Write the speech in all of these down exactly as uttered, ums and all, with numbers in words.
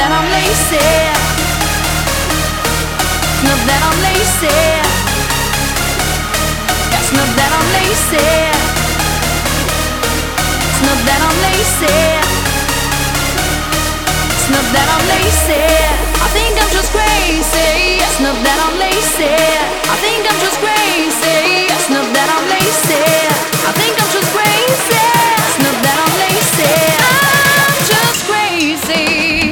that I'm lazy. It's not that I'm lazy. It's not that I'm lazy. It's not that I'm lazy. It's not that I'm lazy. I think I'm just crazy. It's not that I'm lazy. I think I'm just crazy. It's not that I'm lazy. I think I'm just crazy. It's not that I'm lazy. I'm just crazy.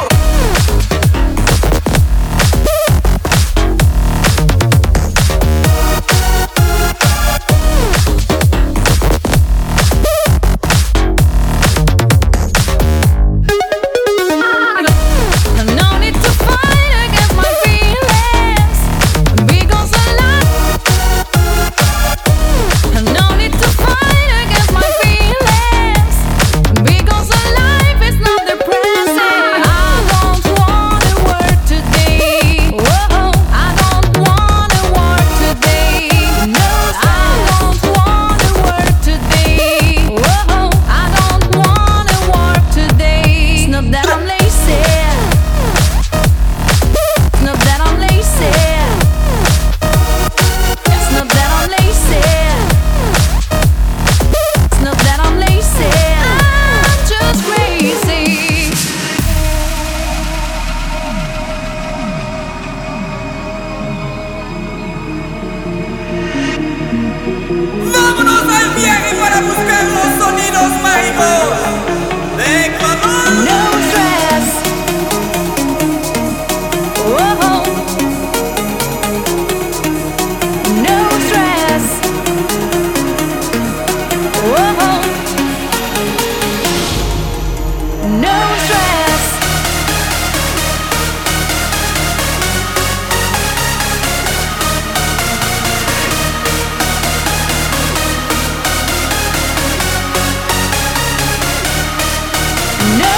Vámonos al viaje para buscar los sonidos mágicos de Ecuador. No stress. Whoa. No stress. Whoa. No stress. No